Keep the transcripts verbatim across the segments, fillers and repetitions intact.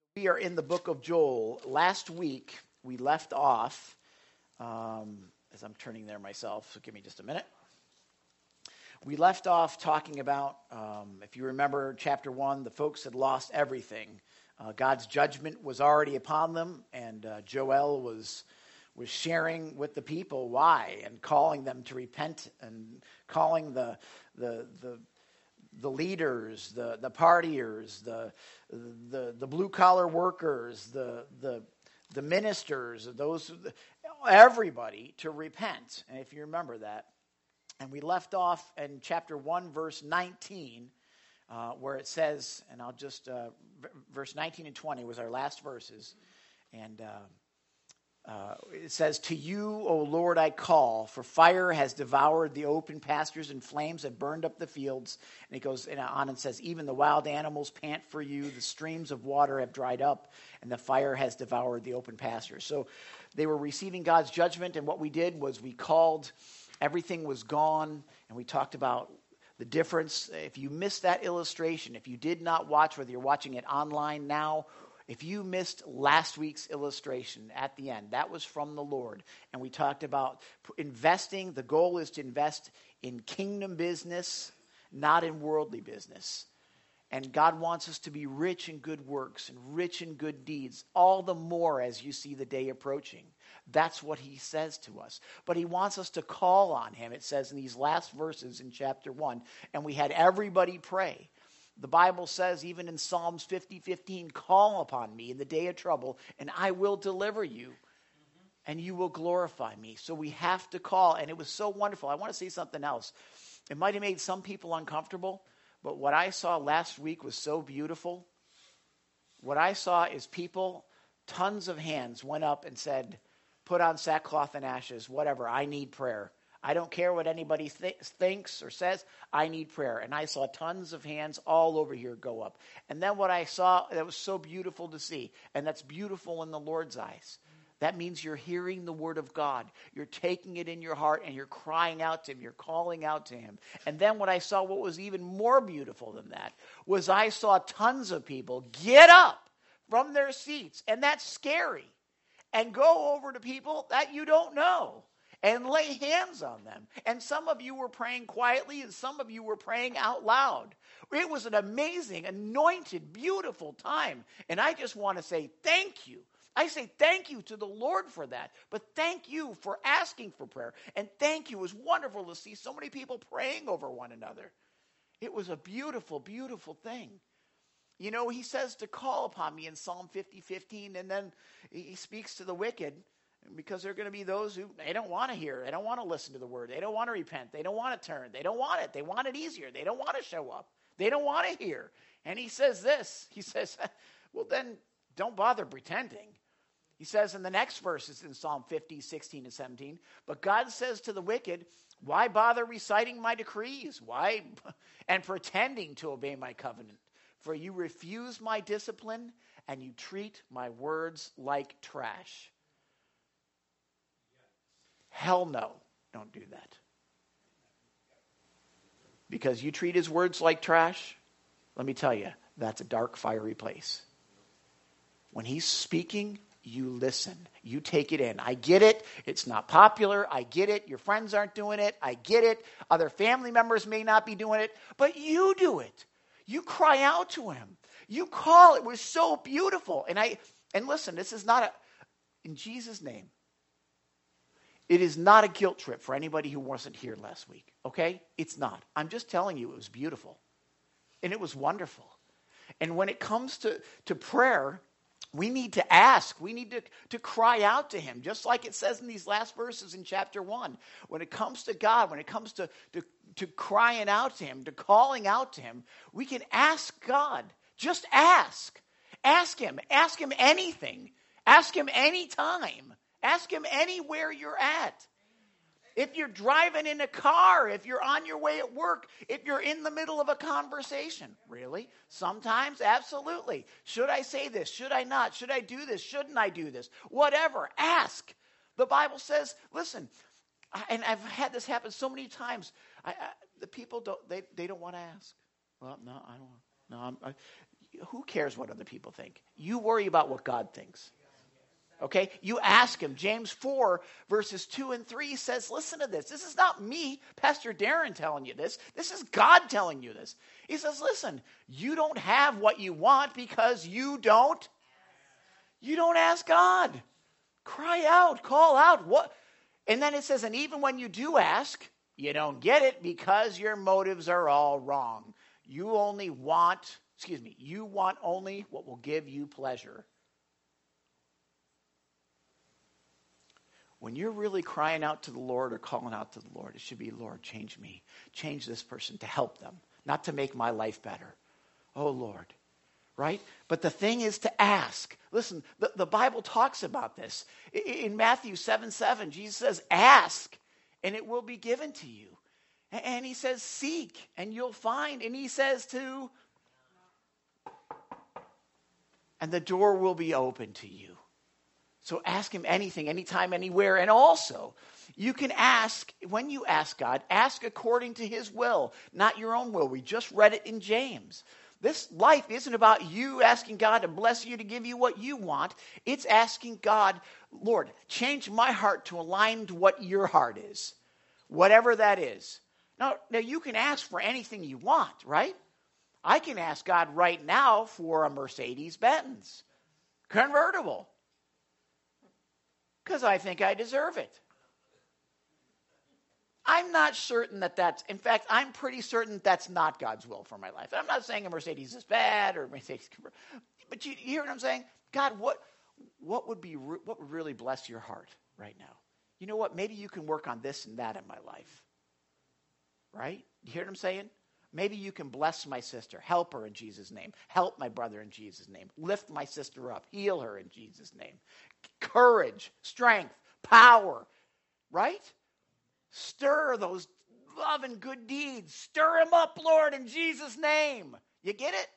We are in the book of Joel. Last week, we left off, um, as I'm turning there myself, so give me just a minute. We left off talking about, um, if you remember chapter one, the folks had lost everything. Uh, God's judgment was already upon them, and uh, Joel was was sharing with the people why, and calling them to repent, and calling the the the the leaders, the the partiers, the the the blue collar workers, the the the ministers, those everybody to repent. And if you remember that, and we left off in chapter one, verse nineteen, uh, where it says, and I'll just uh, verse nineteen and twenty was our last verses, and. Uh, Uh, it says, "To you, O Lord, I call, for fire has devoured the open pastures and flames have burned up the fields." And it goes on and says, "Even the wild animals pant for you. The streams of water have dried up, and the fire has devoured the open pastures." So they were receiving God's judgment, and what we did was we called, everything was gone, and we talked about the difference. If you missed that illustration, if you did not watch, whether you're watching it online now, if you missed last week's illustration at the end, that was from the Lord. And we talked about investing. The goal is to invest in kingdom business, not in worldly business. And God wants us to be rich in good works and rich in good deeds, all the more as you see the day approaching. That's what he says to us. But he wants us to call on him, it says in these last verses in chapter one. And we had everybody pray. The Bible says, even in Psalms fifty fifteen, "Call upon me in the day of trouble, and I will deliver you, mm-hmm. and you will glorify me." So we have to call, and it was so wonderful. I want to say something else. It might have made some people uncomfortable, but what I saw last week was so beautiful. What I saw is people, tons of hands went up and said, "Put on sackcloth and ashes, whatever, I need prayer. I don't care what anybody th- thinks or says. I need prayer." And I saw tons of hands all over here go up. And then what I saw, that was so beautiful to see. And that's beautiful in the Lord's eyes. That means you're hearing the word of God. You're taking it in your heart and you're crying out to him. You're calling out to him. And then what I saw, what was even more beautiful than that, was I saw tons of people get up from their seats. And that's scary. And go over to people that you don't know. And lay hands on them. And some of you were praying quietly, and some of you were praying out loud. It was an amazing, anointed, beautiful time. And I just want to say thank you. I say thank you to the Lord for that. But thank you for asking for prayer. And thank you. It was wonderful to see so many people praying over one another. It was a beautiful, beautiful thing. You know, he says to call upon me in Psalm fifty fifteen, and then he speaks to the wicked. Because there are going to be those who, they don't want to hear. They don't want to listen to the word. They don't want to repent. They don't want to turn. They don't want it. They want it easier. They don't want to show up. They don't want to hear. And he says this. He says, well, then don't bother pretending. He says in the next verses in Psalm fifty, sixteen, and seventeen, "But God says to the wicked, why bother reciting my decrees? Why? And pretending to obey my covenant? For you refuse my discipline and you treat my words like trash." Hell no, don't do that. Because you treat his words like trash, let me tell you, that's a dark, fiery place. When he's speaking, you listen. You take it in. I get it. It's not popular. I get it. Your friends aren't doing it. I get it. Other family members may not be doing it. But you do it. You cry out to him. You call. It was so beautiful. And I and listen, this is not a, in Jesus' name, it is not a guilt trip for anybody who wasn't here last week, okay? It's not. I'm just telling you it was beautiful. And it was wonderful. And when it comes to, to prayer, we need to ask. We need to, to cry out to him, just like it says in these last verses in chapter one. When it comes to God, when it comes to, to, to crying out to him, to calling out to him, we can ask God. Just ask. Ask him. Ask him anything. Ask him anytime. Ask him anywhere you're at. If you're driving in a car, if you're on your way at work, if you're in the middle of a conversation. Really? Sometimes? Absolutely. Should I say this? Should I not? Should I do this? Shouldn't I do this? Whatever. Ask. The Bible says, listen, and I've had this happen so many times. I, I, the people don't, they, they don't want to ask. Well, no, I don't want. No, I'm, I, who cares what other people think? You worry about what God thinks. Okay? You ask him. James four, verses two and three says, listen to this. This is not me, Pastor Darren, telling you this. This is God telling you this. He says, listen, you don't have what you want because you don't, you don't ask God. Cry out, call out. What? And then it says, and even when you do ask, you don't get it because your motives are all wrong. You only want, excuse me, you want only what will give you pleasure. When you're really crying out to the Lord or calling out to the Lord, it should be, Lord, change me. Change this person to help them, not to make my life better. Oh, Lord. Right? But the thing is to ask. Listen, the, the Bible talks about this. In, in Matthew seven seven, Jesus says, ask, and it will be given to you. And, and he says, seek, and you'll find. And he says to, and the door will be open to you. So ask him anything, anytime, anywhere. And also, you can ask, when you ask God, ask according to his will, not your own will. We just read it in James. This life isn't about you asking God to bless you, to give you what you want. It's asking God, Lord, change my heart to align to what your heart is, whatever that is. Now, now you can ask for anything you want, right? I can ask God right now for a Mercedes-Benz convertible because I think I deserve it. I'm not certain that that's, in fact, I'm pretty certain that's not God's will for my life. I'm not saying a Mercedes is bad or Mercedes, but you, you hear what I'm saying? God, what what would be what would really bless your heart right now? You know what? Maybe you can work on this and that in my life. Right? You hear what I'm saying? Maybe you can bless my sister, help her in Jesus' name, help my brother in Jesus' name, lift my sister up, heal her in Jesus' name. Courage, strength, power, right? Stir those love and good deeds. Stir them up, Lord, in Jesus' name. You get it?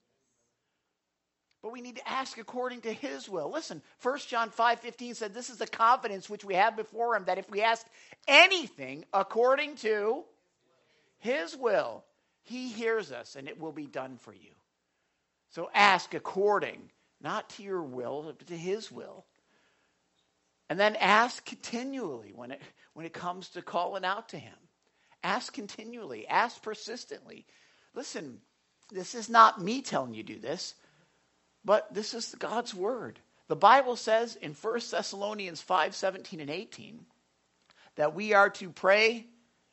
But we need to ask according to his will. Listen, First John five fifteen said, this is the confidence which we have before him, that if we ask anything according to his will, he hears us and it will be done for you. So ask according, not to your will, but to his will. And then ask continually when it when it comes to calling out to him. Ask continually. Ask persistently. Listen, this is not me telling you to do this, but this is God's word. The Bible says in First Thessalonians five seventeen and eighteen that we are to pray.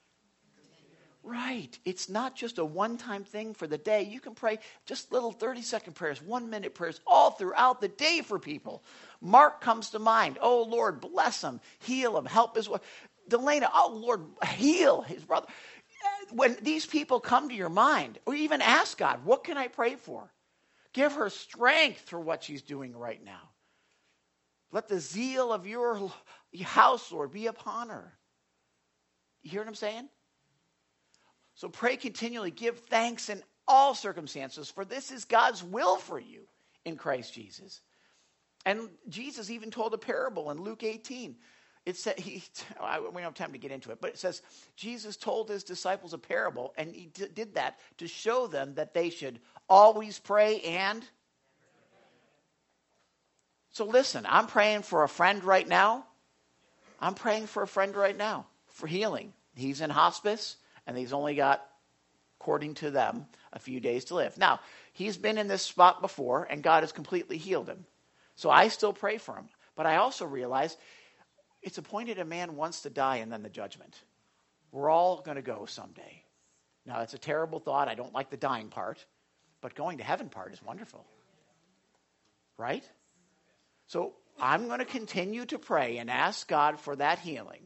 Right. It's not just a one-time thing for the day. You can pray just little thirty-second prayers, one-minute prayers all throughout the day for people. Mark comes to mind. Oh, Lord, bless him, heal him, help his wife. Delana, oh, Lord, heal his brother. When these people come to your mind, or even ask God, what can I pray for? Give her strength for what she's doing right now. Let the zeal of your house, Lord, be upon her. You hear what I'm saying? So pray continually, give thanks in all circumstances, for this is God's will for you in Christ Jesus. And Jesus even told a parable in Luke eighteen. It said he, we don't have time to get into it, but it says Jesus told his disciples a parable, and he d- did that to show them that they should always pray and. So listen, I'm praying for a friend right now. I'm praying for a friend right now for healing. He's in hospice, and he's only got, according to them, a few days to live. Now, he's been in this spot before, and God has completely healed him. So I still pray for him. But I also realize it's appointed a man once to die and then the judgment. We're all going to go someday. Now, it's a terrible thought. I don't like the dying part. But going to heaven part is wonderful. Right? So I'm going to continue to pray and ask God for that healing.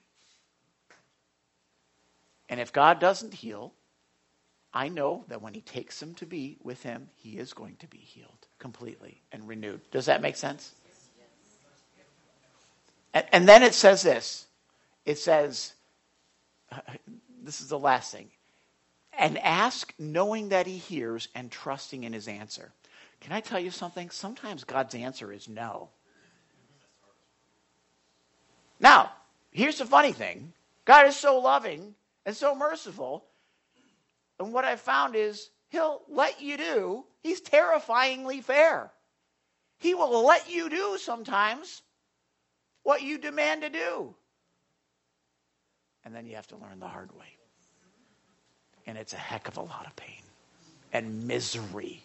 And if God doesn't heal, I know that when he takes him to be with him, he is going to be healed completely and renewed. Does that make sense? And, and then it says this. It says, uh, this is the last thing. And ask knowing that he hears and trusting in his answer. Can I tell you something? Sometimes God's answer is no. Now, here's the funny thing. God is so loving and so merciful. And what I found is he'll let you do. He's terrifyingly fair. He will let you do sometimes what you demand to do. And then you have to learn the hard way. And it's a heck of a lot of pain and misery.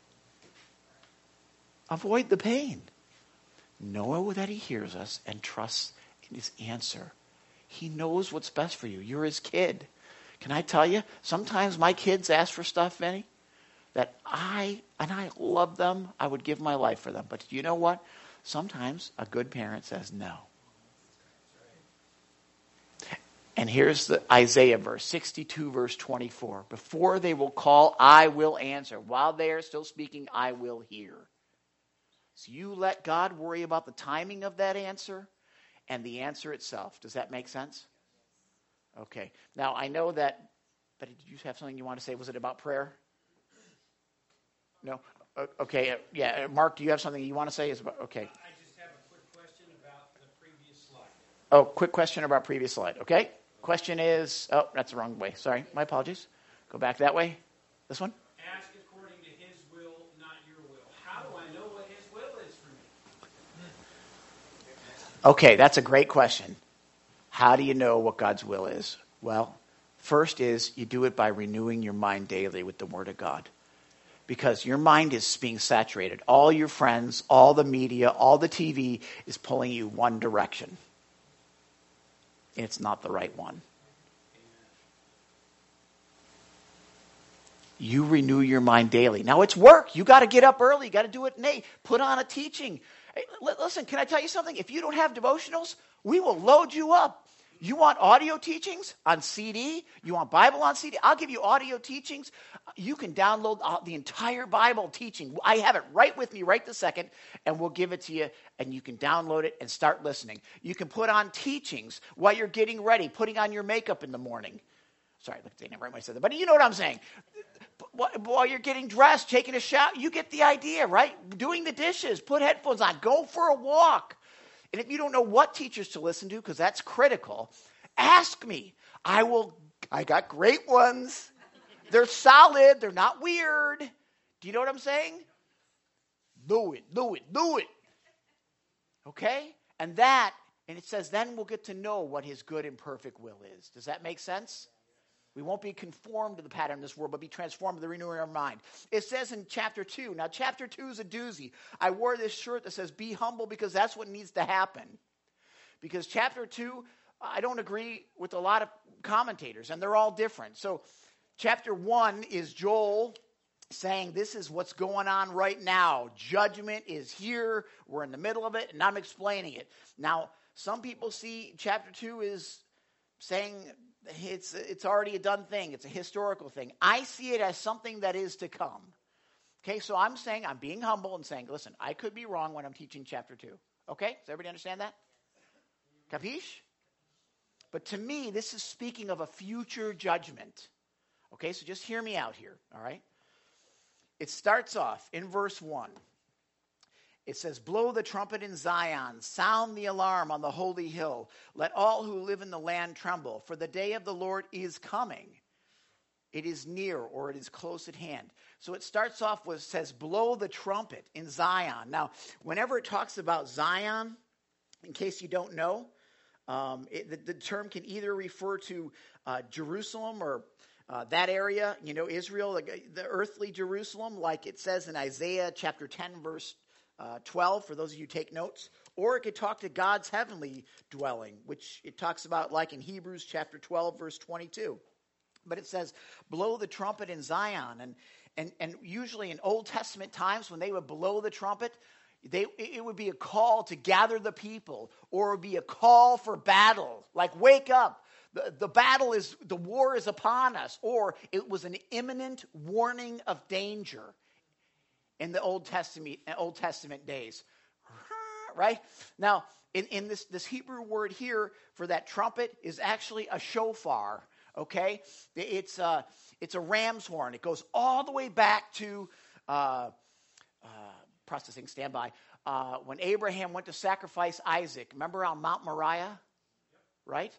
Avoid the pain. Know that he hears us and trusts in his answer. He knows what's best for you. You're his kid. Can I tell you, sometimes my kids ask for stuff, Vinny, that I, and I love them, I would give my life for them. But you know what? Sometimes a good parent says no. And here's the Isaiah verse, sixty-two verse twenty-four. Before they will call, I will answer. While they are still speaking, I will hear. So you let God worry about the timing of that answer and the answer itself. Does that make sense? Okay. Now, I know that, but did you have something you want to say? Was it about prayer? No? Okay. Uh, yeah. Mark, do you have something you want to say? Is about, okay. I just have a quick question about the previous slide. Oh, quick question about previous slide. Okay. Question is, oh, that's the wrong way. Sorry. My apologies. Go back that way. This one? Ask according to his will, not your will. How do I know what his will is for me? Okay, that's a great question. How do you know what God's will is? Well, first is you do it by renewing your mind daily with the Word of God. Because your mind is being saturated. All your friends, all the media, all the T V is pulling you one direction. And it's not the right one. You renew your mind daily. Now it's work. You got to get up early. You got to do it late. Put on a teaching. Hey, listen, can I tell you something? If you don't have devotionals, we will load you up. You want audio teachings on C D? You want Bible on C D? I'll give you audio teachings. You can download the entire Bible teaching. I have it right with me right this second, and we'll give it to you, and you can download it and start listening. You can put on teachings while you're getting ready, putting on your makeup in the morning. Sorry, look, they never said that, but you know what I'm saying. While you're getting dressed, taking a shower, you get the idea, right? Doing the dishes, put headphones on, go for a walk. And if you don't know what teachers to listen to, because that's critical, ask me. I will. I got great ones. They're solid. They're not weird. Do you know what I'm saying? Do it, do it, do it. Okay? And that, and it says, then we'll get to know what his good and perfect will is. Does that make sense? We won't be conformed to the pattern of this world, but be transformed to the renewing of our mind. It says in chapter two. Now, chapter two is a doozy. I wore this shirt that says, be humble, because that's what needs to happen. Because chapter two, I don't agree with a lot of commentators, and they're all different. So chapter one is Joel saying, this is what's going on right now. Judgment is here. We're in the middle of it, and I'm explaining it. Now, some people see chapter two is saying it's it's already a done thing. It's a historical thing. I see it as something that is to come. Okay, so I'm saying, I'm being humble and saying, listen, I could be wrong when I'm teaching chapter two. Okay, does everybody understand that? Capiche? But to me, this is speaking of a future judgment. Okay, so just hear me out here, all right? It starts off in verse one. It says, blow the trumpet in Zion, sound the alarm on the holy hill. Let all who live in the land tremble, for the day of the Lord is coming. It is near, or it is close at hand. So it starts off with, says, blow the trumpet in Zion. Now, whenever it talks about Zion, in case you don't know, um, it, the, the term can either refer to uh, Jerusalem or uh, that area, you know, Israel, the, the earthly Jerusalem, like it says in Isaiah chapter ten, verse Uh, twelve, for those of you who take notes, or it could talk to God's heavenly dwelling, which it talks about like in Hebrews chapter twelve, verse twenty-two. But it says, blow the trumpet in Zion. And and and usually in Old Testament times, when they would blow the trumpet, they it would be a call to gather the people, or it would be a call for battle, like wake up. The, the battle is, the war is upon us, or it was an imminent warning of danger. In the Old Testament, Old Testament days, right? Now, in, in this, this Hebrew word here for that trumpet is actually a shofar, okay? It's a, it's a ram's horn. It goes all the way back to, uh, uh, processing, stand by, uh, when Abraham went to sacrifice Isaac. Remember on Mount Moriah, right?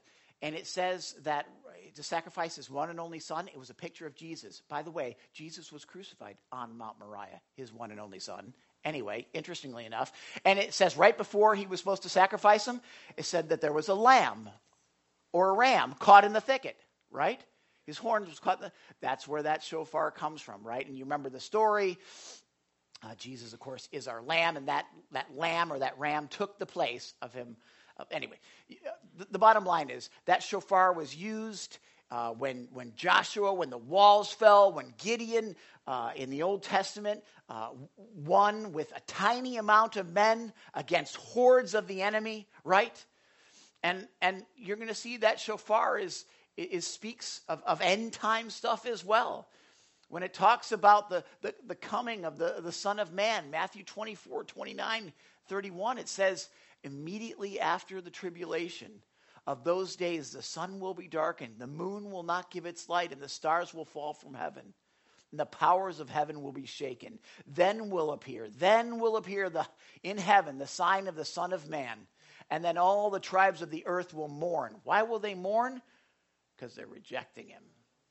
and it says that to sacrifice his one and only son, it was a picture of Jesus. By the way, Jesus was crucified on Mount Moriah, his one and only son. Anyway, interestingly enough, and it says right before he was supposed to sacrifice him, it said that there was a lamb or a ram caught in the thicket, right? His horns was caught in the, that's where that shofar comes from, right? And you remember the story. Uh, Jesus, of course, is our lamb, and that, that lamb or that ram took the place of him. Uh, anyway, the, the bottom line is that shofar was used uh, when, when Joshua, when the walls fell, when Gideon uh, in the Old Testament uh, won with a tiny amount of men against hordes of the enemy, right? And and you're going to see that shofar is, is speaks of, of end time stuff as well. When it talks about the, the, the coming of the, the Son of Man, Matthew twenty-four, twenty-nine, thirty-one, it says, immediately after the tribulation of those days, the sun will be darkened, the moon will not give its light, and the stars will fall from heaven. And the powers of heaven will be shaken. Then will appear, then will appear the in heaven the sign of the Son of Man. And then all the tribes of the earth will mourn. Why will they mourn? Because they're rejecting him.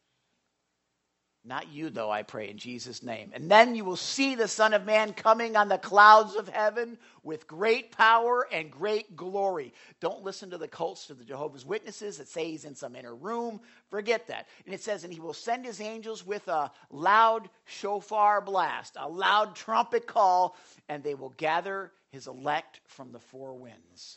Not you, though, I pray in Jesus' name. And then you will see the Son of Man coming on the clouds of heaven with great power and great glory. Don't listen to the cults, to the Jehovah's Witnesses that say he's in some inner room. Forget that. And it says, and he will send his angels with a loud shofar blast, a loud trumpet call, and they will gather his elect from the four winds.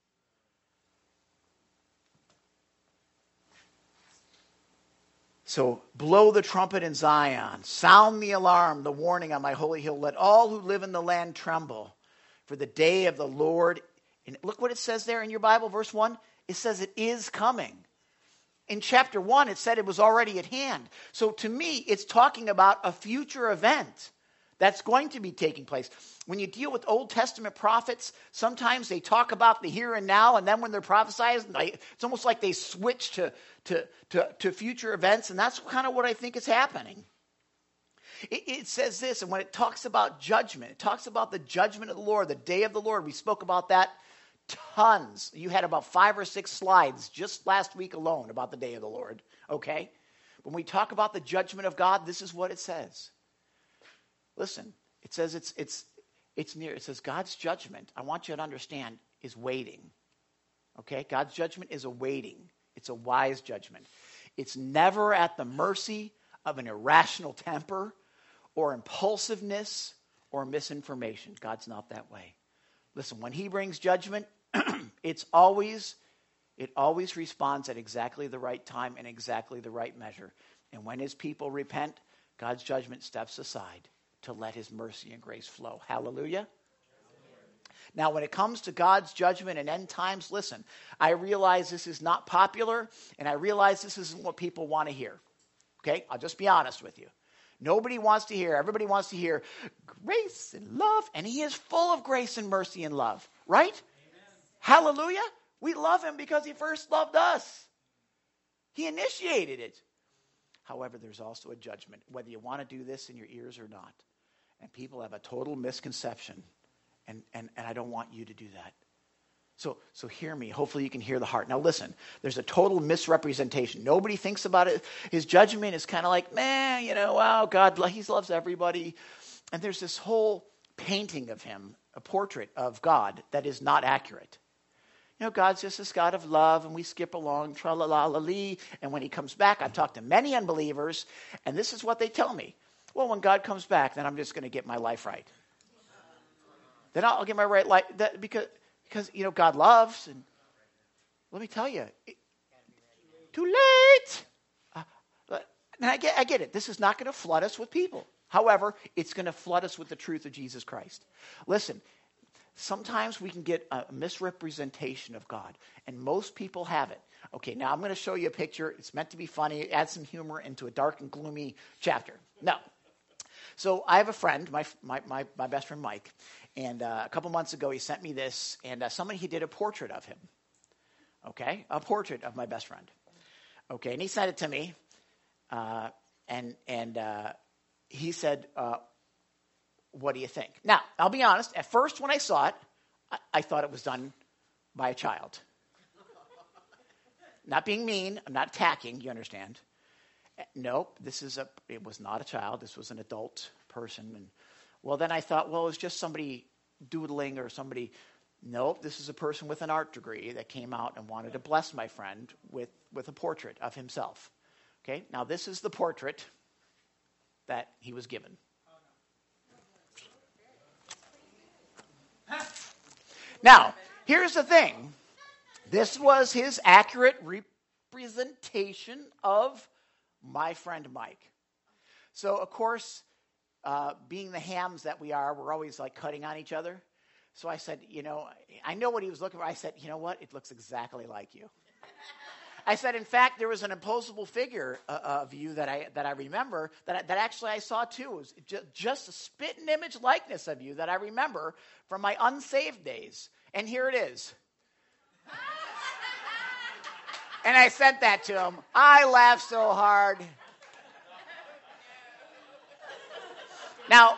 So blow the trumpet in Zion, sound the alarm, the warning on my holy hill. Let all who live in the land tremble, for the day of the Lord. And look what it says there in your Bible, verse one. It says it is coming. In chapter one, it said it was already at hand. So to me, it's talking about a future event that's going to be taking place. When you deal with Old Testament prophets, sometimes they talk about the here and now, and then when they're prophesying, it's almost like they switch to, to, to, to future events, and that's kind of what I think is happening. It, it says this, and when it talks about judgment, it talks about the judgment of the Lord, the day of the Lord. We spoke about that tons. You had about five or six slides just last week alone about the day of the Lord, okay? When we talk about the judgment of God, this is what it says. Listen, it says it's it's it's near. It says God's judgment, I want you to understand, is waiting. Okay? God's judgment is awaiting. It's a wise judgment. It's never at the mercy of an irrational temper or impulsiveness or misinformation. God's not that way. Listen, when he brings judgment, it's always it always responds at exactly the right time and exactly the right measure. And when his people repent, God's judgment steps aside to let his mercy and grace flow. Hallelujah. Now, when it comes to God's judgment and end times, listen, I realize this is not popular, and I realize this isn't what people want to hear. Okay? I'll just be honest with you. Nobody wants to hear, everybody wants to hear grace and love, and he is full of grace and mercy and love, right? Amen. Hallelujah. We love him because he first loved us. He initiated it. However, there's also a judgment, whether you want to do this in your ears or not. And people have a total misconception, and, and, and I don't want you to do that. So, so hear me. Hopefully you can hear the heart. Now listen, there's a total misrepresentation. Nobody thinks about it. His judgment is kind of like, man, you know, wow, God, he loves everybody. And there's this whole painting of him, a portrait of God that is not accurate. You know, God's just this God of love, and we skip along, tra-la-la-la-lee. And when he comes back, I've talked to many unbelievers, and this is what they tell me. Well, when God comes back, then I'm just going to get my life right. Then I'll get my right life, that, because, because, you know, God loves. And let me tell you, it, too late. Uh, and I get, I get it. This is not going to flood us with people. However, it's going to flood us with the truth of Jesus Christ. Listen, sometimes we can get a misrepresentation of God, and most people have it. Okay, now I'm going to show you a picture. It's meant to be funny, add some humor into a dark and gloomy chapter. No. So I have a friend, my my my, my best friend Mike, and uh, a couple months ago he sent me this, and uh, somebody he did a portrait of him. Okay, a portrait of my best friend. Okay, and he sent it to me, uh, and and uh, he said, uh, "What do you think?" Now, I'll be honest. At first, when I saw it, I, I thought it was done by a child. Not being mean. I'm not attacking. You understand? Nope. This is a. It was not a child. This was an adult person. And well, then I thought, well, it was just somebody doodling or somebody. Nope. This is a person with an art degree that came out and wanted to bless my friend with with a portrait of himself. Okay. Now this is the portrait that he was given. Now, here's the thing. This was his accurate representation of my friend Mike. So, of course, uh, being the hams that we are, we're always like cutting on each other. So I said, you know, I know what he was looking for. I said, you know what? It looks exactly like you. I said, in fact, there was an imposable figure uh, of you that I that I remember that I, that actually I saw too. It was just, just a spitting image likeness of you that I remember from my unsaved days. And here it is. And I sent that to him. I laughed so hard. Now,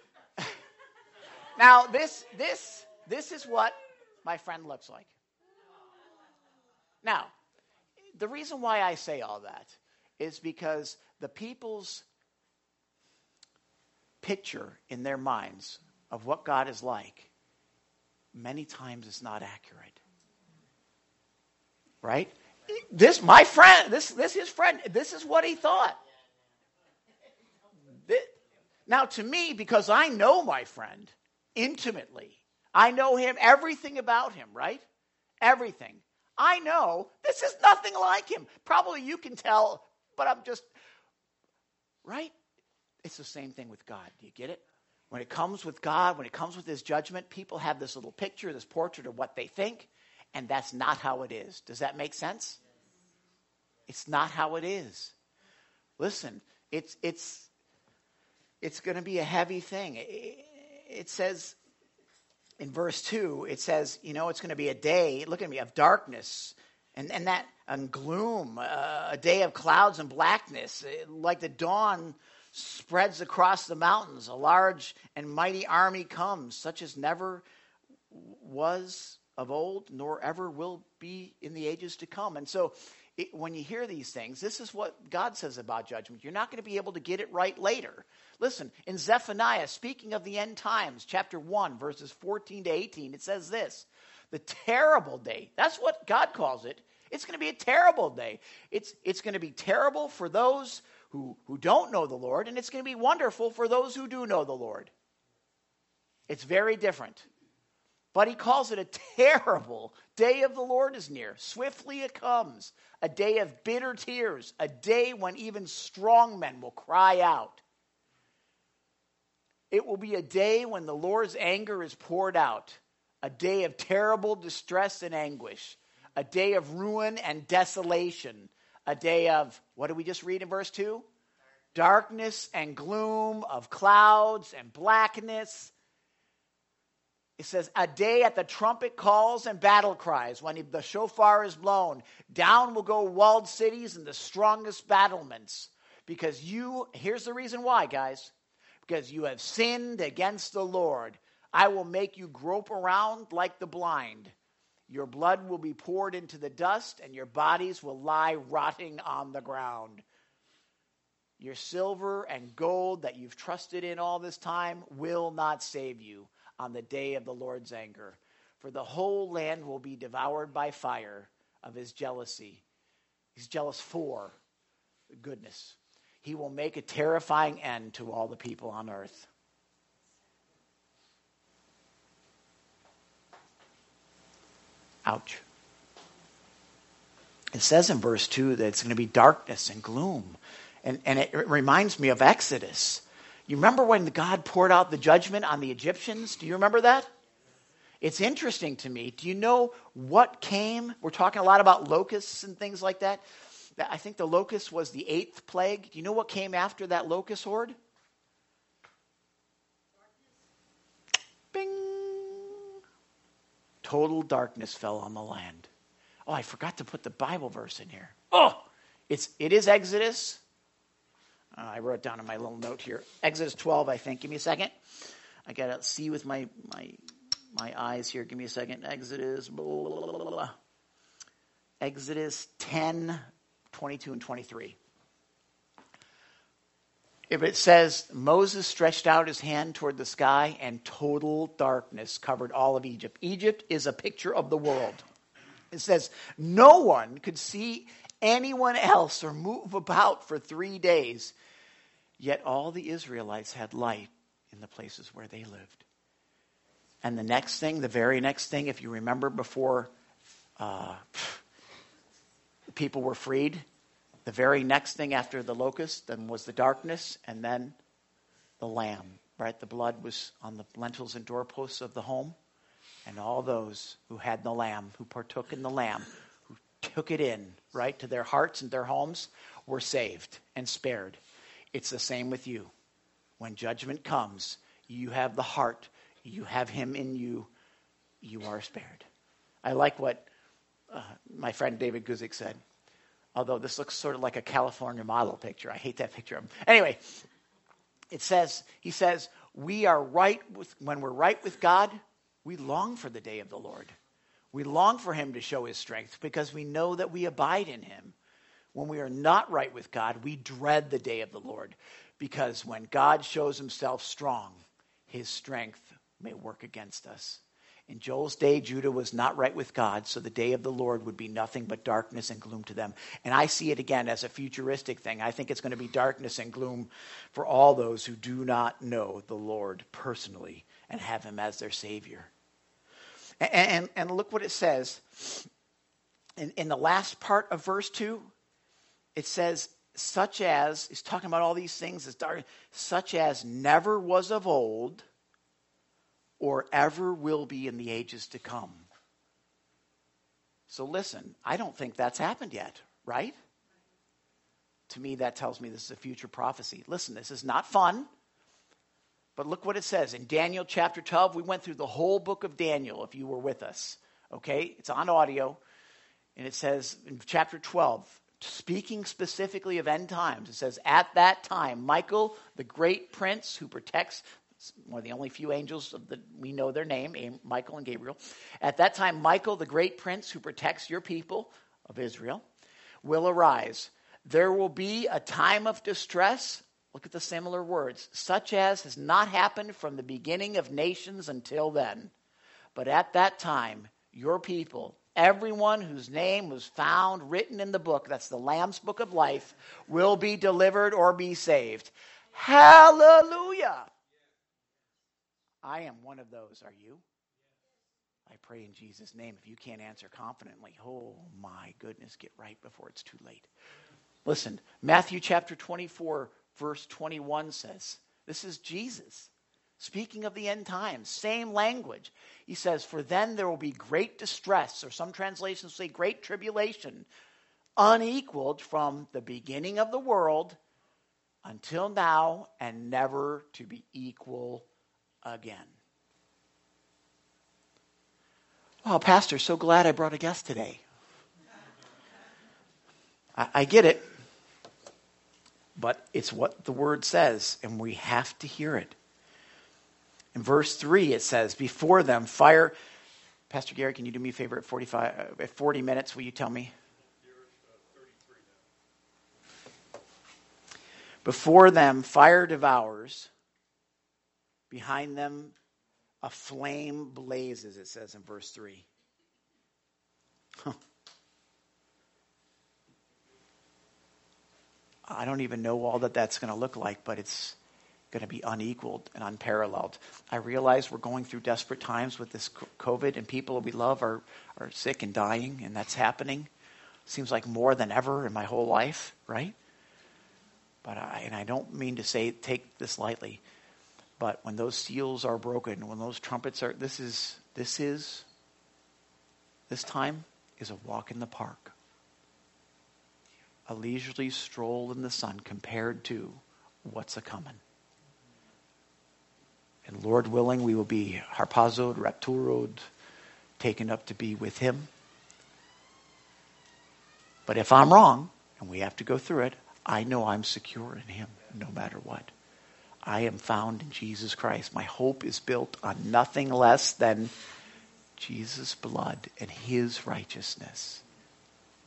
now this this this is what my friend looks like. Now, the reason why I say all that is because the people's picture in their minds of what God is like many times is not accurate. Right? This, my friend, this, this his friend, this is what he thought. This, now to me, because I know my friend intimately, I know him, everything about him, right? Everything. I know this is nothing like him. Probably you can tell, but I'm just, right? It's the same thing with God. Do you get it? When it comes with God, when it comes with his judgment, people have this little picture, this portrait of what they think, and that's not how it is. Does that make sense? It's not how it is. Listen, it's it's it's going to be a heavy thing. It, it says in verse two, it says, you know, it's going to be a day, look at me, of darkness and, and that and gloom, uh, a day of clouds and blackness, like the dawn spreads across the mountains. A large and mighty army comes, such as never was of old, nor ever will be in the ages to come. And so it, when you hear these things, this is what God says about judgment. You're not going to be able to get it right later. Listen, in Zephaniah, speaking of the end times, chapter one, verses fourteen to eighteen, it says this, the terrible day. That's what God calls it. It's going to be a terrible day. It's, it's going to be terrible for those who, who don't know the Lord, and it's going to be wonderful for those who do know the Lord. It's very different. But he calls it a terrible day of the Lord is near. Swiftly it comes, a day of bitter tears, a day when even strong men will cry out. It will be a day when the Lord's anger is poured out, a day of terrible distress and anguish, a day of ruin and desolation, a day of, what did we just read in verse two? Darkness and gloom, of clouds and blackness. It says, a day at the trumpet calls and battle cries, when the shofar is blown. Down will go walled cities and the strongest battlements. Because you, here's the reason why, guys. Because you have sinned against the Lord. I will make you grope around like the blind. Your blood will be poured into the dust, and your bodies will lie rotting on the ground. Your silver and gold that you've trusted in all this time will not save you on the day of the Lord's anger. For the whole land will be devoured by fire of his jealousy. He's jealous for goodness. He will make a terrifying end to all the people on earth. Ouch. It says in verse two that it's going to be darkness and gloom. And, and it, it reminds me of Exodus. You remember when God poured out the judgment on the Egyptians? Do you remember that? It's interesting to me. Do you know what came? We're talking a lot about locusts and things like that. I think the locust was the eighth plague. Do you know what came after that locust horde? Bing! Total darkness fell on the land. Oh, I forgot to put the Bible verse in here. Oh, it's it is Exodus. Uh, I wrote it down in my little note here. Exodus twelve, I think. Give me a second. I got to see with my my my eyes here. Give me a second. Exodus. Blah, blah, blah, blah. Exodus ten, twenty-two and twenty-three. If it says, Moses stretched out his hand toward the sky and total darkness covered all of Egypt. Egypt is a picture of the world. It says, no one could see anyone else or move about for three days. Yet all the Israelites had light in the places where they lived. And the next thing, the very next thing, if you remember before uh, people were freed, the very next thing after the locust then was the darkness and then the lamb, right? The blood was on the lintels and doorposts of the home. And all those who had the lamb, who partook in the lamb, who took it in, right, to their hearts and their homes, were saved and spared. It's the same with you. When judgment comes, you have the heart, you have him in you, you are spared. I like what uh, my friend David Guzik said. Although this looks sort of like a California model picture. I hate that picture of him. Anyway, it says, he says, we are right with, when we're right with God, we long for the day of the Lord. We long for him to show his strength because we know that we abide in him. When we are not right with God, we dread the day of the Lord because when God shows himself strong, his strength may work against us. In Joel's day, Judah was not right with God, so the day of the Lord would be nothing but darkness and gloom to them. And I see it again as a futuristic thing. I think it's going to be darkness and gloom for all those who do not know the Lord personally and have him as their Savior. And, and, and look what it says. In, in the last part of verse two, it says, such as, he's talking about all these things, as dark, such as never was of old, or ever will be in the ages to come. So listen, I don't think that's happened yet, right? To me, that tells me this is a future prophecy. Listen, this is not fun, but look what it says. In Daniel chapter twelve, we went through the whole book of Daniel, if you were with us. Okay? It's on audio. And it says in chapter twelve, speaking specifically of end times, it says, at that time, Michael, the great prince who protects one of the only few angels of the, we know their name, Michael and Gabriel. At that time, Michael, the great prince who protects your people of Israel, will arise. There will be a time of distress. Look at the similar words. Such as has not happened from the beginning of nations until then. But at that time, your people, everyone whose name was found written in the book, that's the Lamb's book of life, will be delivered or be saved. Hallelujah! I am one of those. Are you? I pray in Jesus' name. If you can't answer confidently, oh my goodness, get right before it's too late. Listen, Matthew chapter twenty-four, verse twenty-one says, this is Jesus speaking of the end times, same language. He says, for then there will be great distress, or some translations say great tribulation, unequaled from the beginning of the world until now and never to be equal again. Well, Pastor, so glad I brought a guest today. I, I get it, but it's what the word says, and we have to hear it. In verse three, it says, before them, fire. Pastor Gary, can you do me a favor at forty-five, at forty minutes? Will you tell me? Before them, fire devours. Behind them, a flame blazes, it says in verse three. Huh. I don't even know all that that's going to look like, but it's going to be unequaled and unparalleled. I realize we're going through desperate times with this COVID, and people we love are, are sick and dying, and that's happening. Seems like more than ever in my whole life, right? But I, and I don't mean to say take this lightly, but when those seals are broken, when those trumpets are, this is, this is, this time is a walk in the park. A leisurely stroll in the sun compared to what's a-coming. And Lord willing, we will be harpazoed, rapturoed, taken up to be with him. But if I'm wrong, and we have to go through it, I know I'm secure in him no matter what. I am found in Jesus Christ. My hope is built on nothing less than Jesus' blood and his righteousness.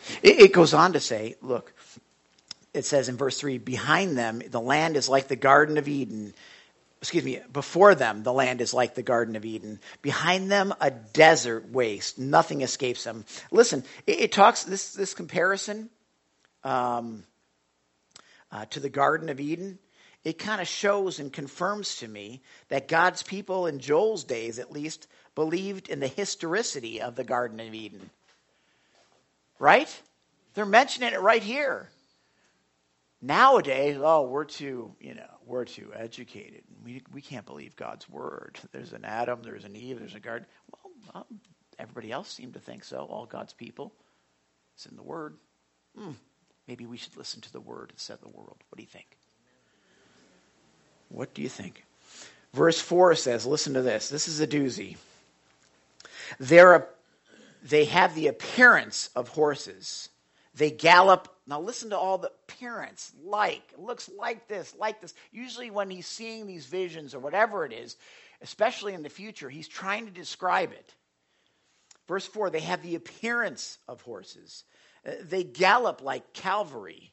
It, it goes on to say, look, it says in verse three, behind them, the land is like the Garden of Eden. Excuse me, before them, the land is like the Garden of Eden. Behind them, a desert waste. Nothing escapes them. Listen, it, it talks, this, this comparison um, uh, to the Garden of Eden, it kind of shows and confirms to me that God's people in Joel's days, at least, believed in the historicity of the Garden of Eden. Right? They're mentioning it right here. Nowadays, oh, we're too, you know, we're too educated. We we can't believe God's word. There's an Adam, there's an Eve, there's a garden. Well, um, everybody else seemed to think so. All God's people. It's in the word. Hmm. Maybe we should listen to the word instead of the world. What do you think? What do you think? Verse four says, listen to this. This is a doozy. They're a, they have the appearance of horses. They gallop. Now listen to all the appearance. Like, it looks like this, like this. Usually when he's seeing these visions or whatever it is, especially in the future, he's trying to describe it. Verse four, they have the appearance of horses. Uh, they gallop like cavalry.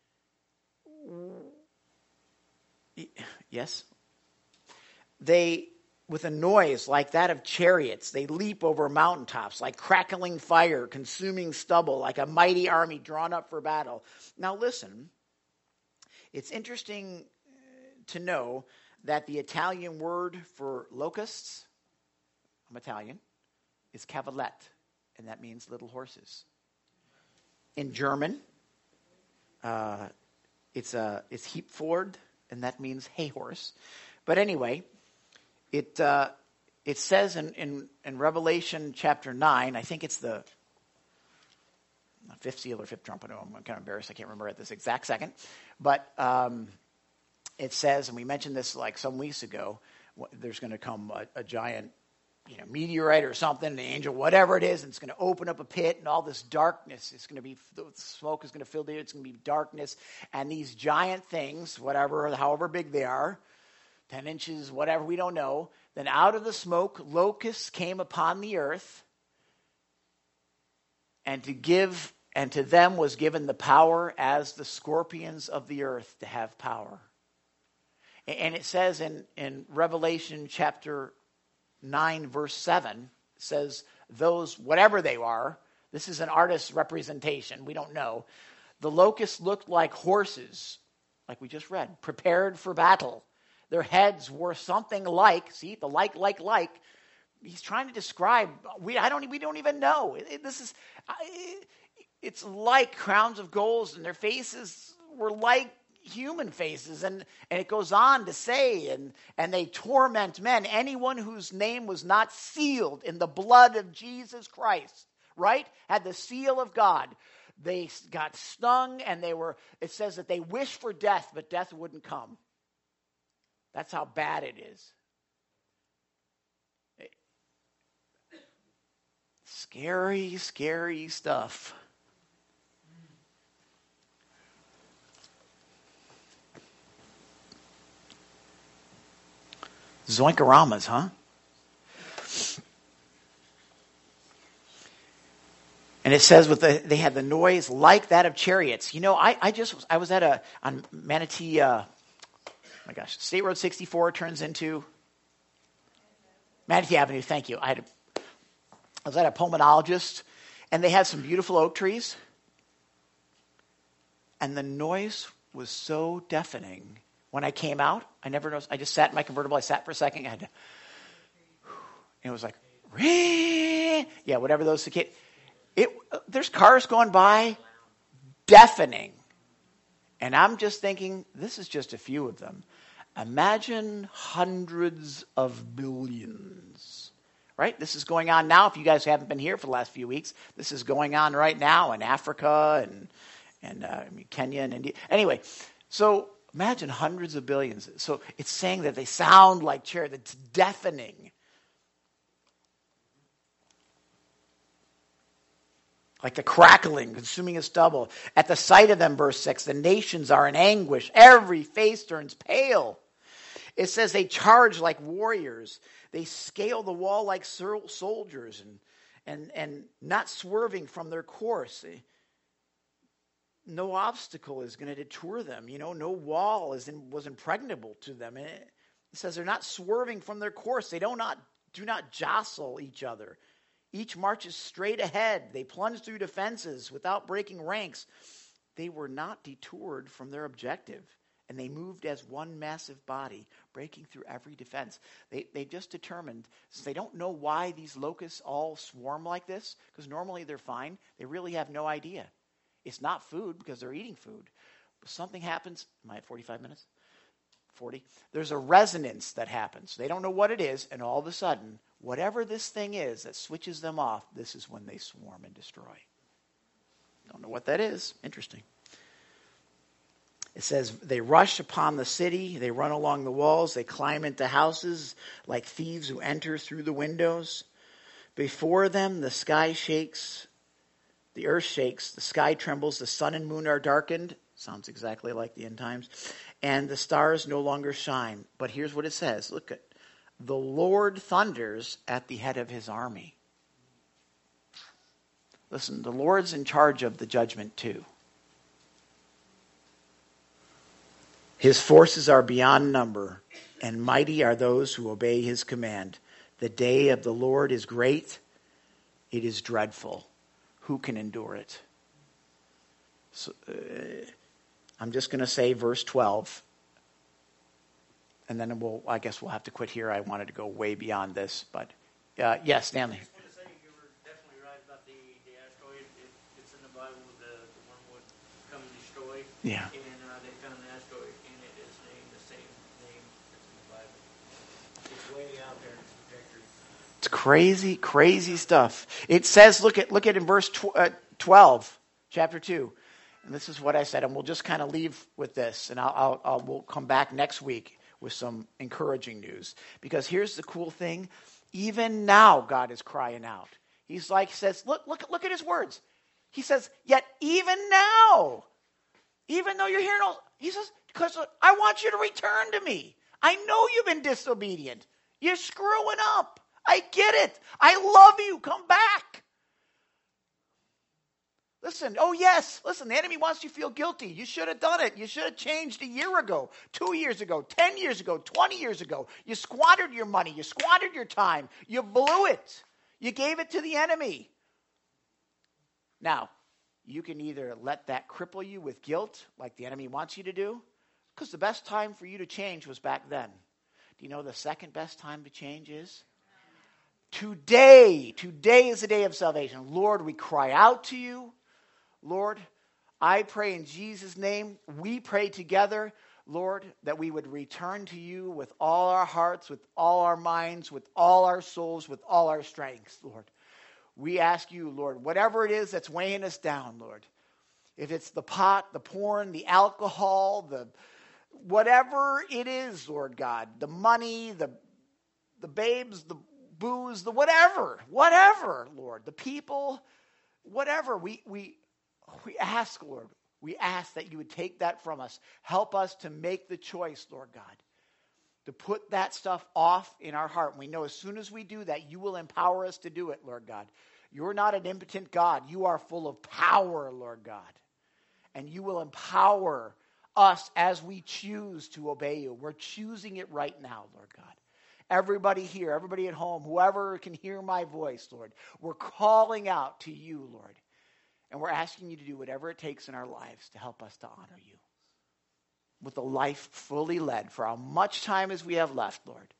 Yes? They, with a noise like that of chariots, they leap over mountaintops like crackling fire, consuming stubble, like a mighty army drawn up for battle. Now listen, it's interesting to know that the Italian word for locusts, I'm Italian, is cavallette, and that means little horses. In German, uh, it's uh, it's Heepford, and that means hay horse. But anyway, it uh, it says in, in, in Revelation chapter nine, I think it's the fifth seal or fifth trumpet. I'm kind of embarrassed. I can't remember at this exact second. But um, it says, and we mentioned this like some weeks ago, there's going to come a, a giant you know, meteorite or something, an angel, whatever it is, and it's going to open up a pit, and all this darkness is going to be, the smoke is going to fill the air, it's going to be darkness, and these giant things, whatever, however big they are, ten inches, whatever, we don't know, then out of the smoke, locusts came upon the earth, and to give, and to them was given the power as the scorpions of the earth to have power. And it says in, in Revelation chapter nine, verse seven, says those, whatever they are, this is an artist's representation, we don't know. The locusts looked like horses, like we just read, prepared for battle. Their heads were something like, see, the like, like, like. He's trying to describe, we I don't we don't even know. It, it, this is, it, it's like crowns of gold, and their faces were like human faces, and, and it goes on to say, and, and they torment men, anyone whose name was not sealed in the blood of Jesus Christ, right? Had the seal of God. They got stung, and they were, it says that they wished for death, but death wouldn't come. That's how bad it is. Scary, scary stuff. Zoinkaramas, huh? And it says with the, they had the noise like that of chariots. You know, I, I just I was at a on Manatee. Uh, oh my gosh, State Road sixty-four turns into Manatee Avenue. Thank you. I had a, I was at a pulmonologist, and they had some beautiful oak trees, and the noise was so deafening. When I came out, I never noticed. I just sat in my convertible. I sat for a second. I had to, and it was like, yeah, whatever those cicadas. It there's cars going by, deafening, and I'm just thinking, this is just a few of them. Imagine hundreds of billions, right? This is going on now. If you guys haven't been here for the last few weeks, this is going on right now in Africa and and uh, I mean Kenya and India. Anyway, so. Imagine hundreds of billions. So it's saying that they sound like chariots. It's deafening. Like the crackling, consuming a stubble. At the sight of them, verse six, the nations are in anguish. Every face turns pale. It says they charge like warriors. They scale the wall like soldiers and, and, and not swerving from their course. no obstacle is going to deter them. You know, no wall is in, was impregnable to them. And it, it says they're not swerving from their course. They do not, do not jostle each other. Each marches straight ahead. They plunge through defenses without breaking ranks. They were not detoured from their objective, and they moved as one massive body, breaking through every defense. They they just determined, since they don't know why these locusts all swarm like this, because normally they're fine, they really have no idea. It's not food because they're eating food. But something happens. Am I at forty-five minutes? forty? There's a resonance that happens. They don't know what it is, and all of a sudden, whatever this thing is that switches them off, this is when they swarm and destroy. Don't know what that is. Interesting. It says, they rush upon the city, they run along the walls, they climb into houses like thieves who enter through the windows. Before them, the sky shakes, the earth shakes, the sky trembles, the sun and moon are darkened. Sounds exactly like the end times. And the stars no longer shine. But here's what it says. Look at, the Lord thunders at the head of his army. Listen, the Lord's in charge of the judgment too. His forces are beyond number, and mighty are those who obey his command. The day of the Lord is great. It is dreadful. Who can endure it? So, uh, I'm just going to say verse twelve. And then we'll, I guess we'll have to quit here. I wanted to go way beyond this. But, uh, yes, Stanley. I just want to say you were definitely right about the, the asteroid. It, it's in the Bible, the, the wormwood come and destroy. Yeah. And uh, they found an asteroid, and it is named the same name that's in the Bible. It's way out there in its trajectory. It's crazy, crazy stuff. It says, look at look at in verse tw- uh, twelve, chapter two. And this is what I said, and we'll just kind of leave with this, and I'll, I'll, I'll we'll come back next week with some encouraging news. Because here's the cool thing. Even now, God is crying out. He's like, says, look, look, look at his words. He says, yet even now, even though you're hearing all, he says, because I want you to return to me. I know you've been disobedient. You're screwing up. I get it. I love you. Come back. Listen, oh yes, listen, the enemy wants you to feel guilty. You should have done it. You should have changed a year ago, two years ago, ten years ago, twenty years ago. You squandered your money. You squandered your time. You blew it. You gave it to the enemy. Now, you can either let that cripple you with guilt, like the enemy wants you to do, because the best time for you to change was back then. Do you know the second best time to change is? Today. Today is the day of salvation. Lord, we cry out to you. Lord, I pray in Jesus' name, we pray together, Lord, that we would return to you with all our hearts, with all our minds, with all our souls, with all our strengths, Lord. We ask you, Lord, whatever it is that's weighing us down, Lord, if it's the pot, the porn, the alcohol, the whatever it is, Lord God, the money, the the babes, the booze, the whatever, whatever, Lord, the people, whatever, we we we ask, Lord, we ask that you would take that from us. Help us to make the choice, Lord God, to put that stuff off in our heart. And we know as soon as we do that, you will empower us to do it, Lord God. You're not an impotent God. You are full of power, Lord God. And you will empower us as we choose to obey you. We're choosing it right now, Lord God. Everybody here, everybody at home, whoever can hear my voice, Lord, we're calling out to you, Lord. And we're asking you to do whatever it takes in our lives to help us to honor you. With a life fully led for how much time as we have left, Lord,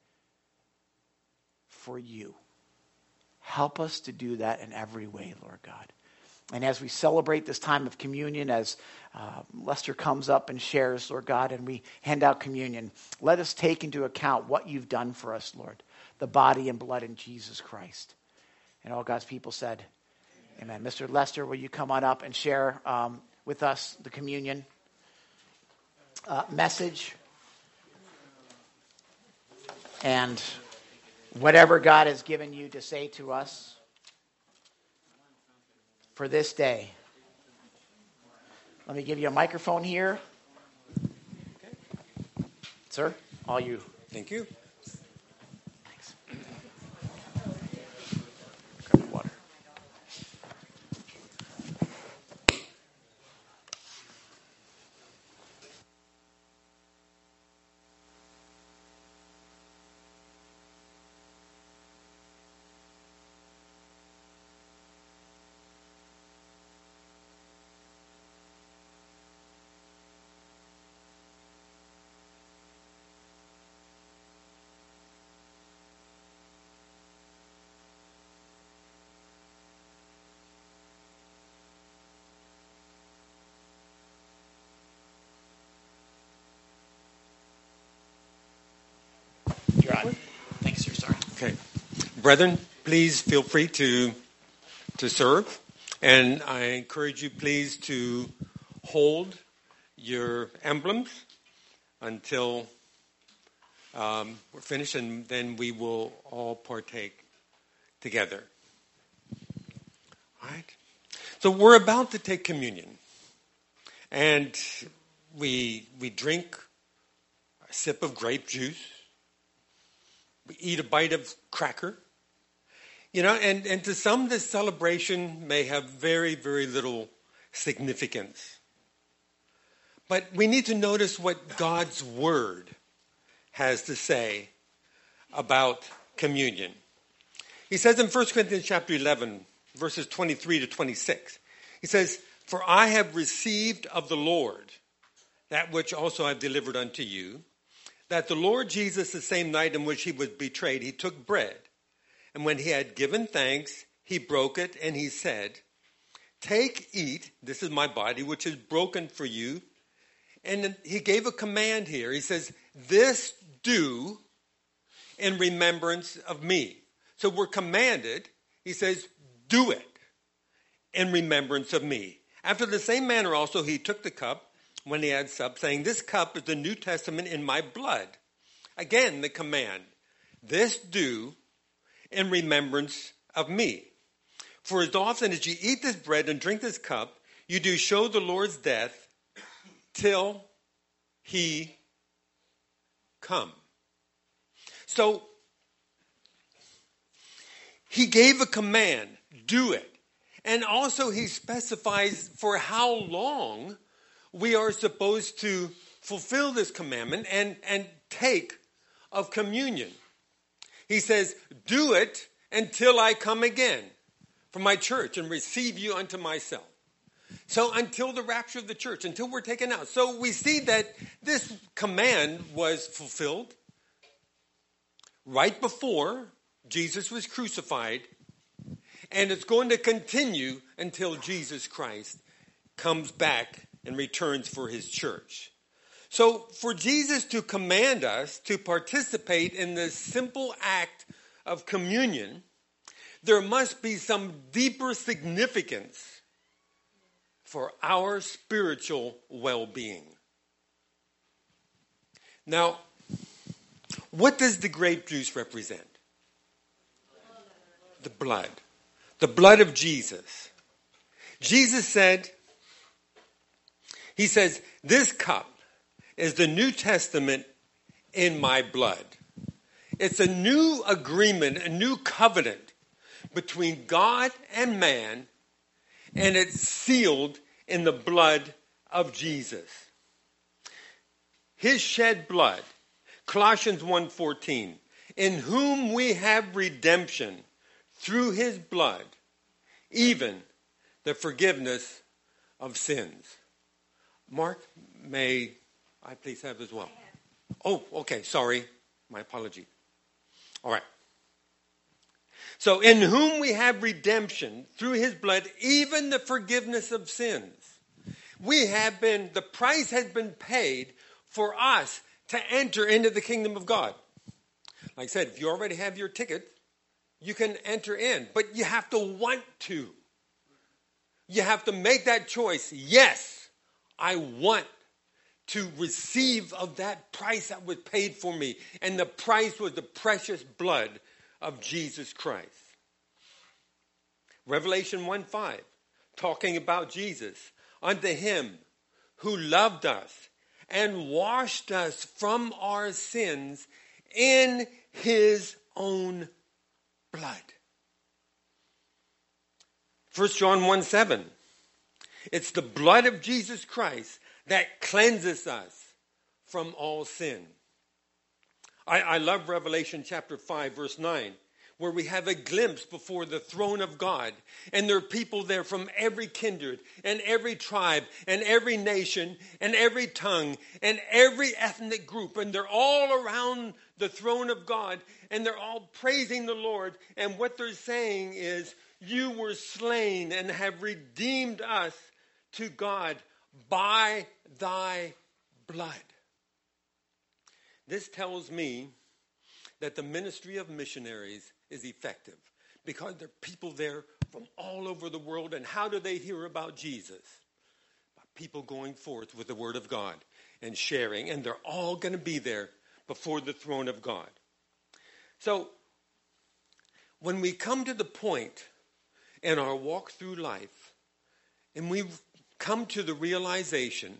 for you. Help us to do that in every way, Lord God. And as we celebrate this time of communion, as uh, Lester comes up and shares, Lord God, and we hand out communion, let us take into account what you've done for us, Lord, the body and blood in Jesus Christ. And all God's people said, amen. Mister Lester, will you come on up and share um, with us the communion uh, message? And whatever God has given you to say to us for this day. Let me give you a microphone here. Sir, all you. Thank you. Thanks. Grab the water. brethren, please feel free to to serve. And I encourage you, please, to hold your emblems until um, we're finished, and then we will all partake together. All right? So we're about to take communion. And we we drink a sip of grape juice. We eat a bite of cracker. You know, and, and to some, this celebration may have very, very little significance. But we need to notice what God's Word has to say about communion. He says in First Corinthians chapter eleven, verses twenty-three to twenty-six, he says, "For I have received of the Lord that which also I have delivered unto you, that the Lord Jesus, the same night in which he was betrayed, he took bread. And when he had given thanks, he broke it, and he said, 'Take, eat, this is my body, which is broken for you.' And he gave a command here. He says, 'This do in remembrance of me.'" So we're commanded, he says, "Do it in remembrance of me." "After the same manner also he took the cup when he had supped, saying, 'This cup is the New Testament in my blood.'" Again, the command, "This do in remembrance of me. For as often as you eat this bread and drink this cup, you do show the Lord's death till he come." So he gave a command, do it. And also he specifies for how long we are supposed to fulfill this commandment and, and take of communion. He says, "Do it until I come again for my church and receive you unto myself." So until the rapture of the church, until we're taken out. So we see that this command was fulfilled right before Jesus was crucified, and it's going to continue until Jesus Christ comes back and returns for his church. So for Jesus to command us to participate in this simple act of communion, there must be some deeper significance for our spiritual well-being. Now, what does the grape juice represent? The blood. The blood of Jesus. Jesus said, he says, "This cup is the New Testament in my blood." It's a new agreement, a new covenant between God and man, and it's sealed in the blood of Jesus. His shed blood, Colossians one fourteen, "In whom we have redemption through his blood, even the forgiveness of sins." Mark, may I please have as well? Oh, okay, sorry. My apology. All right. So, in whom we have redemption through his blood, even the forgiveness of sins. We have been, the price has been paid for us to enter into the kingdom of God. Like I said, if you already have your ticket, you can enter in, but you have to want to. You have to make that choice. Yes, I want to receive of that price that was paid for me. And the price was the precious blood of Jesus Christ. Revelation one five, talking about Jesus. "Unto him who loved us and washed us from our sins in his own blood." First John one seven. It's the blood of Jesus Christ that cleanses us from all sin. I, I love Revelation chapter five, verse nine, where we have a glimpse before the throne of God. And there are people there from every kindred and every tribe and every nation and every tongue and every ethnic group. And they're all around the throne of God, and they're all praising the Lord. And what they're saying is, "You were slain and have redeemed us to God by thy blood." This tells me that the ministry of missionaries is effective because there are people there from all over the world. And how do they hear about Jesus? By people going forth with the word of God and sharing. And they're all going to be there before the throne of God. So when we come to the point in our walk through life and we come to the realization,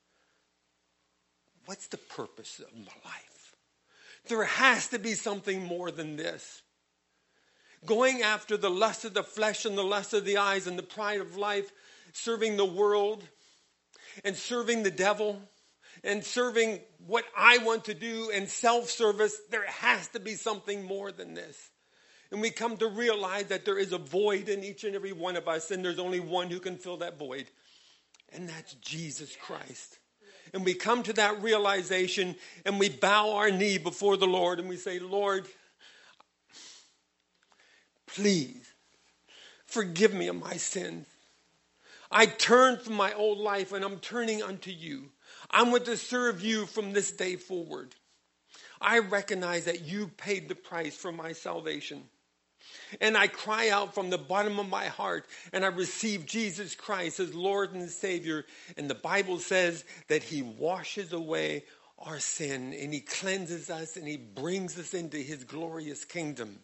what's the purpose of my life? There has to be something more than this. Going after the lust of the flesh and the lust of the eyes and the pride of life, serving the world and serving the devil and serving what I want to do and self-service, there has to be something more than this. And we come to realize that there is a void in each and every one of us, and there's only one who can fill that void, and that's Jesus Christ. And we come to that realization, and we bow our knee before the Lord, and we say, Lord, please forgive me of my sins. I turned from my old life, and I'm turning unto you. I want to serve you from this day forward. I recognize that you paid the price for my salvation. And I cry out from the bottom of my heart, and I receive Jesus Christ as Lord and Savior. And the Bible says that he washes away our sin, and he cleanses us, and he brings us into his glorious kingdom.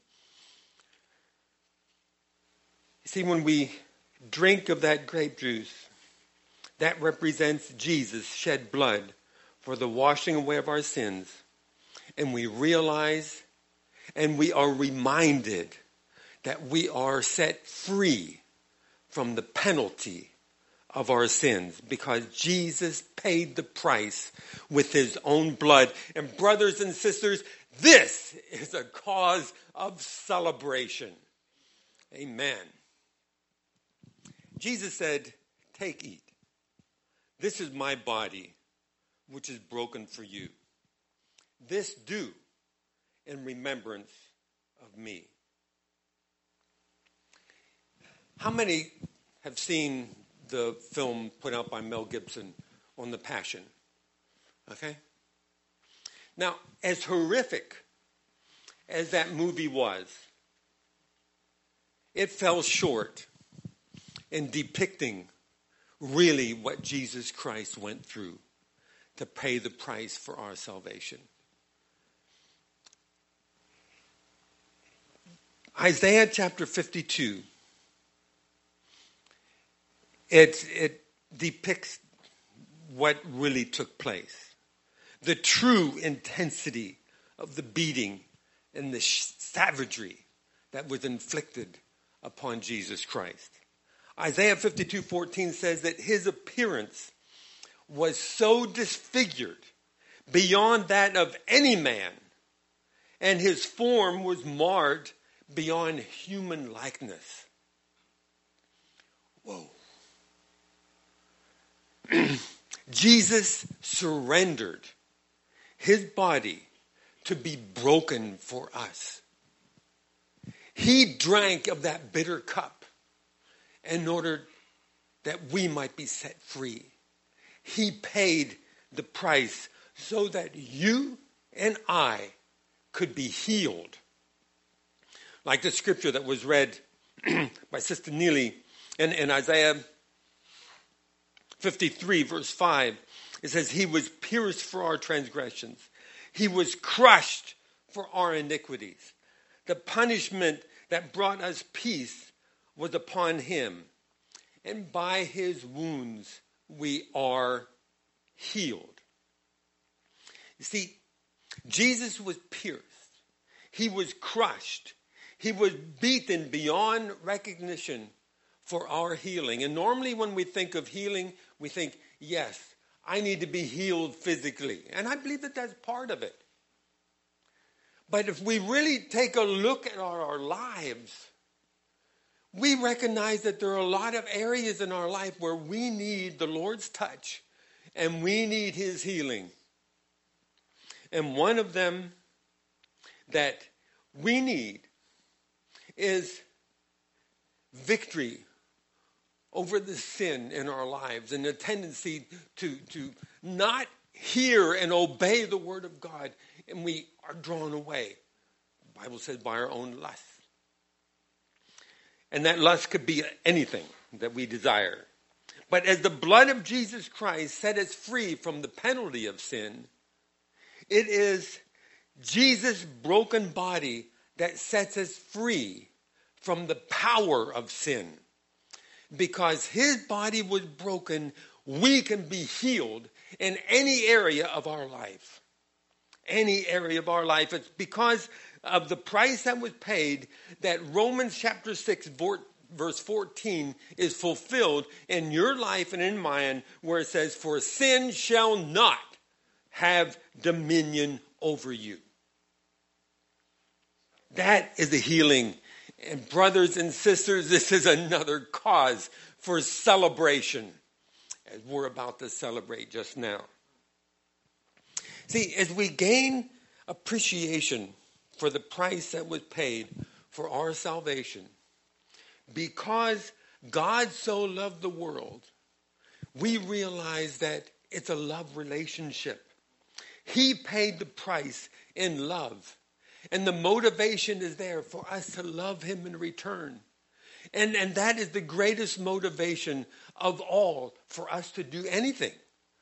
You see, when we drink of that grape juice, that represents Jesus shed blood for the washing away of our sins. And we realize and we are reminded that we are set free from the penalty of our sins because Jesus paid the price with his own blood. And brothers and sisters, this is a cause of celebration. Amen. Jesus said, take, eat. This is my body, which is broken for you. This do in remembrance of me. How many have seen the film put out by Mel Gibson on the Passion? Okay? Now, as horrific as that movie was, it fell short in depicting really what Jesus Christ went through to pay the price for our salvation. Isaiah chapter fifty-two, it, it depicts what really took place. The true intensity of the beating and the savagery that was inflicted upon Jesus Christ. Isaiah fifty-two fourteen says that his appearance was so disfigured beyond that of any man, and his form was marred beyond human likeness. Whoa. Jesus surrendered his body to be broken for us. He drank of that bitter cup in order that we might be set free. He paid the price so that you and I could be healed. Like the scripture that was read by Sister Neely in, in Isaiah fifty-three, verse five. It says, he was pierced for our transgressions. He was crushed for our iniquities. The punishment that brought us peace was upon him. And by his wounds we are healed. You see, Jesus was pierced. He was crushed. He was beaten beyond recognition for our healing. And normally when we think of healing, we think, yes, I need to be healed physically. And I believe that that's part of it. But if we really take a look at our, our lives, we recognize that there are a lot of areas in our life where we need the Lord's touch and we need his healing. And one of them that we need is victory over the sin in our lives and the tendency to, to not hear and obey the word of God, and we are drawn away. The Bible says by our own lust. And that lust could be anything that we desire. But as the blood of Jesus Christ set us free from the penalty of sin, it is Jesus' broken body that sets us free from the power of sin. Because his body was broken, we can be healed in any area of our life. Any area of our life. It's because of the price that was paid that Romans chapter six, verse fourteen is fulfilled in your life and in mine, where it says, "For sin shall not have dominion over you." That is the healing. And brothers and sisters, this is another cause for celebration, as we're about to celebrate just now. See, as we gain appreciation for the price that was paid for our salvation, because God so loved the world, we realize that it's a love relationship. He paid the price in love. And the motivation is there for us to love him in return. And, and that is the greatest motivation of all for us to do anything.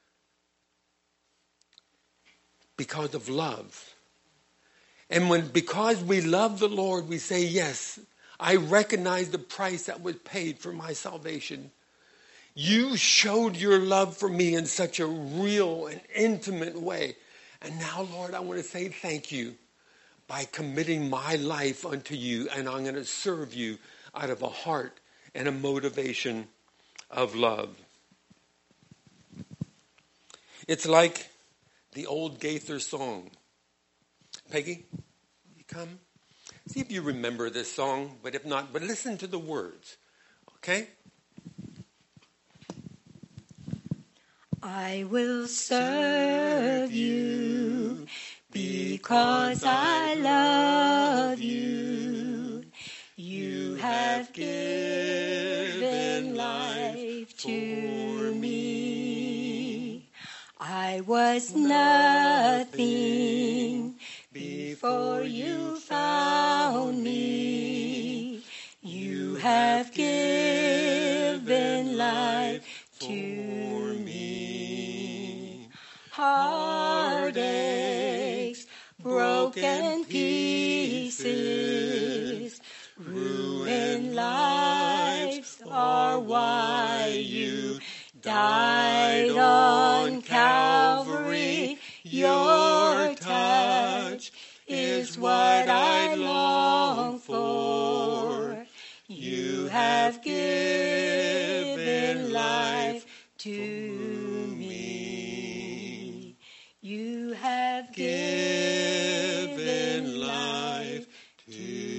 Because of love. And when because we love the Lord, we say, yes, I recognize the price that was paid for my salvation. You showed your love for me in such a real and intimate way. And now, Lord, I want to say thank you by committing my life unto you, and I'm going to serve you out of a heart and a motivation of love. It's like the old Gaither song. Peggy, you come? See if you remember this song, but if not, but listen to the words, okay? I will serve you because I love you. You have given life to me. I was nothing before you found me. You have given life to me. Heartaches, broken pieces, ruined lives are why you died on Calvary. Your touch is what I long for. You have given life to me. You have given life to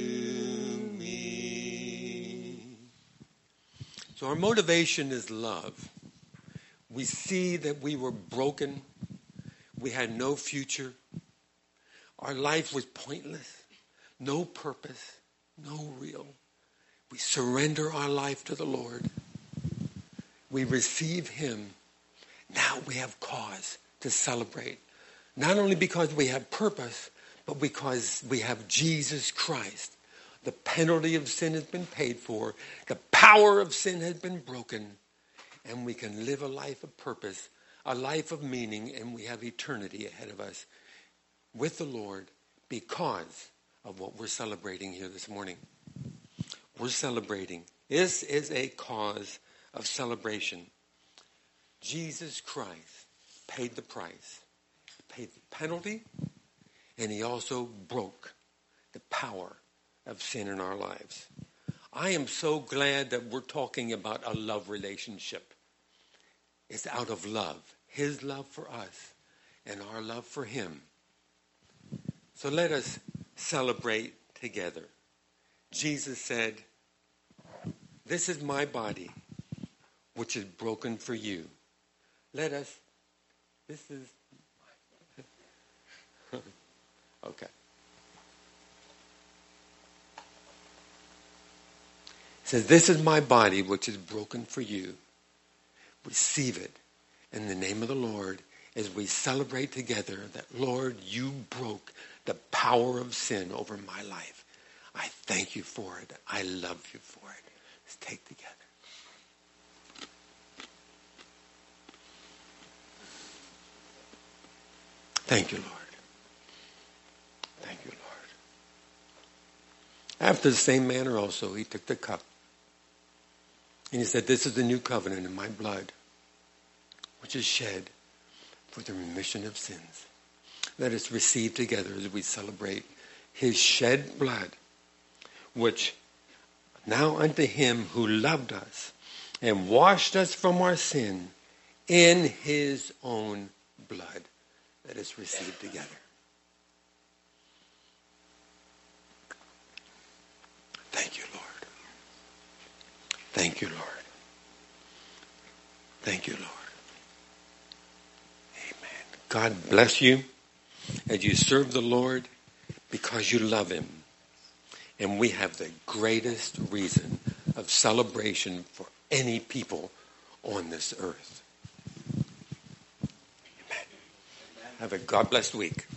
me. So our motivation is love. We see that we were broken. We had no future. Our life was pointless. No purpose. No real. We surrender our life to the Lord. We receive him. Now we have cause to celebrate. Not only because we have purpose, but because we have Jesus Christ. The penalty of sin has been paid for. The power of sin has been broken. And we can live a life of purpose, a life of meaning, and we have eternity ahead of us with the Lord because of what we're celebrating here this morning. We're celebrating. This is a cause of celebration. Jesus Christ paid the price, paid the penalty, and he also broke the power of sin in our lives. I am so glad that we're talking about a love relationship. It's out of love, his love for us and our love for him. So let us celebrate together. Jesus said, "This is my body, which is broken for you." Let us, this is, okay. It says, "This is my body, which is broken for you." Receive it in the name of the Lord as we celebrate together that, Lord, you broke the power of sin over my life. I thank you for it. I love you for it. Let's take together. Thank you, Lord. Thank you, Lord. After the same manner also, he took the cup. And he said, this is the new covenant in my blood, which is shed for the remission of sins. Let us receive together as we celebrate his shed blood, which now unto him who loved us and washed us from our sin in his own blood. Let us receive together. Thank you, Lord. Thank you, Lord. Thank you, Lord. Amen. God bless you as you serve the Lord because you love him. And we have the greatest reason of celebration for any people on this earth. Amen. Have a God-blessed week.